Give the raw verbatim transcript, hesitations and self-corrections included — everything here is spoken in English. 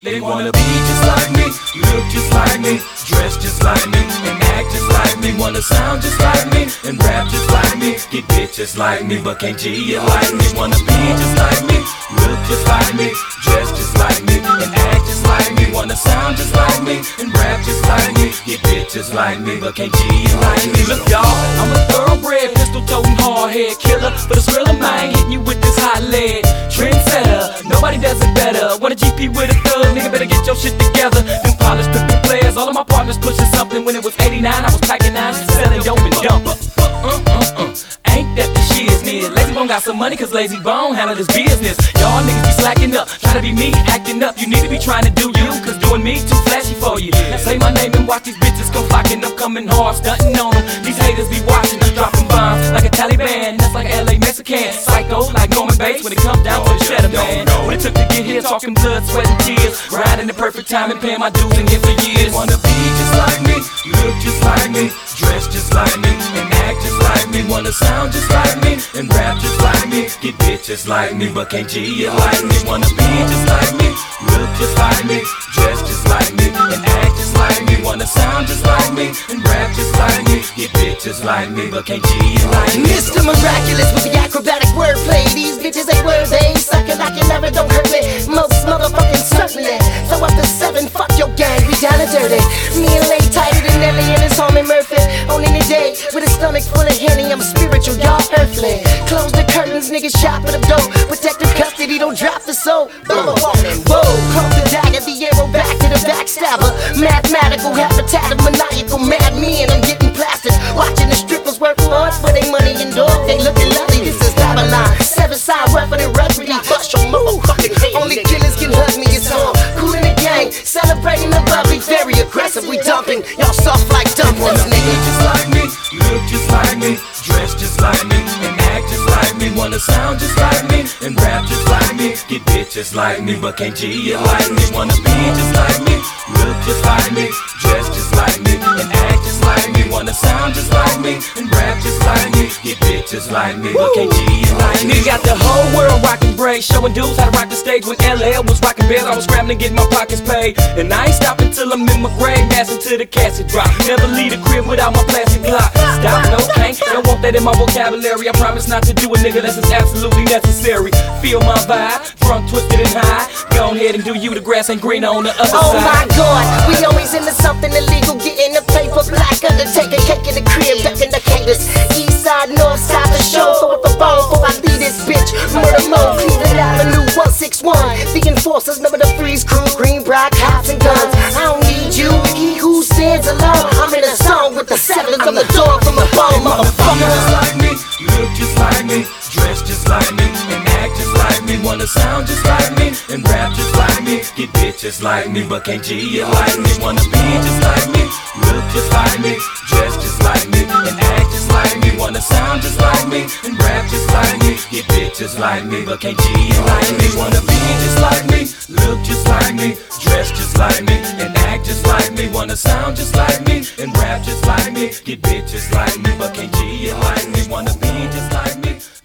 They wanna be just like me, look just like me, dress just like me, and act just like me. Wanna sound just like me, and rap just like me, get bitch just like me, but can't G it like me. Wanna be just like me, look just like me, dress just like me, and act just like me. Wanna sound just like me, and rap just like me, get bitch just like me, but can't G it like me. Look y'all, I'm a thoroughbred, pistol-toting, hard-head killer, but it's real of mine, hitting you with this hot lead. Trendsetter, nobody does it better. Want a G P with a thug, nigga better get your shit together. Them polished pimpin' players, all of my partners pushing something. When it was eighty-nine, I was packing nine, selling dope and dumper. Uh, uh, uh, ain't that the shiznit? Lazy Bone got some money, cause Lazy Bone handle his business. Y'all niggas be slacking up, try to be me, acting up. You need to be trying to do you, cause doing me too flashy for you. Say my name and watch these bitches come flocking up, coming hard, stunting on them. These haters be watching, dropping bombs like a Taliban. That's like an L A Mexican, psycho like Norman Bates. When it comes down to the cheddar, man. What it took to get here, talking blood, sweat and tears, riding the perfect time and paying my dues in here for years. Wanna be just like me, look just like me, dress just like me, and act just like me. Wanna sound just like me, and rap just like me, get bitch just like me, but can't G it like me. Wanna be just like me, look just like me, dress just like me, and act just like me. Wanna sound just like me, and rap just like me, get bitch just like me, but can't G it like me. Mister Miraculous with the acrobatic wordplay. These bitches ain't word they suckin' like you never, don't hurt me. Most motherfucking certainly. So after seven, fuck your gang, we down and dirty. Me and Lay tighter than Nelly and his homie Murphy. On any day with a stomach full of Henny, I'm spiritual, y'all earthly. Close the curtains, niggas shop at the door. Protective custody, don't drop the soul. Whoa, close the dagger, the arrow back to the backstabber. Mathematical, habitat of maniacal madmen. I'm getting plastered, watching the strippers work hard for their money and dog. They looking lovely, this is Babylon. Seven side rougher than rugby. Bust your motherfucking head. Only killers can hug me, it's on. Cool in the gang, celebrating the bubbly. Very aggressive, we dumping. Y'all soft like dumplings, Wanna be nigga. just like me, look just like me, dress just like me, and act just like me. Wanna sound just like me, and rap just like me, get bitch just like me, but can't G it like me. Wanna be just like me, look just like me, dress just like me, and act just like me. Wanna sound just like me, and rap just like me, get bitch just like me, but can't G it like me. Nigga got the whole world rocking braids, showing dudes how to rock the stage. When L L was rocking bells, I was scrambling to get my pockets paid. And I ain't stopping till I'm in my grave, mashing till the cassette drop. Never leave the crib without my plastic block. Stop, no tank, don't want that in my vocabulary. I promise not to do a nigga unless it's absolutely necessary. Feel my vibe, front twisted and high. Go ahead and do you, the grass ain't greener on the other Oh side. my god, we always into something illegal. Getting the paper, black undertaker, cake in the crib, ducking the caters. East side, north side, the show. So with the bone, before I leave this bitch. Murder mode, Cleveland Avenue, one six one. The enforcers, remember the freeze crew, green, black, cops and guns. I don't need you, he who stands alone. I'm in a song with the seven from the door from the bone, motherfucker. Just like me, look just like me, dress just like me, and act just like me. Wanna sound just like me, and rap just like me, get bitch just like me, but can't G it like me. Wanna be just like me, look just like me, dress just like me, and act just like me. Wanna sound just like me, and rap just like me, get bitch just like me, but can't G it like me. Wanna be just like me, look just like me, dress just like me, and act just like me. Wanna sound just like me, and rap just like me, get bitch just like me, but can't G it like me. Wanna be just like me.